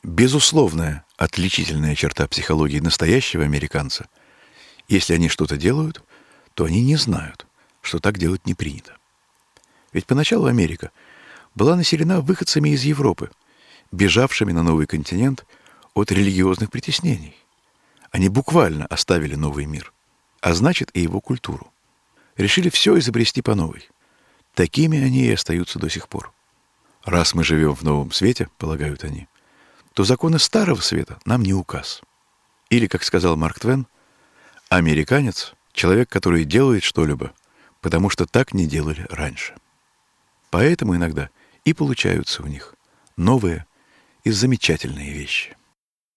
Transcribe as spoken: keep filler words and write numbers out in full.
безусловная отличительная черта психологии настоящего американца. Если они что-то делают, то они не знают, что так делать не принято. Ведь поначалу Америка была населена выходцами из Европы, бежавшими на новый континент от религиозных притеснений. Они буквально оставили новый мир, а значит и его культуру. Решили все изобрести по новой. Такими они и остаются до сих пор. Раз мы живем в новом свете, полагают они, то законы старого света нам не указ. Или, как сказал Марк Твен, американец — человек, который делает что-либо, потому что так не делали раньше. Поэтому иногда и получаются у них новые и замечательные вещи.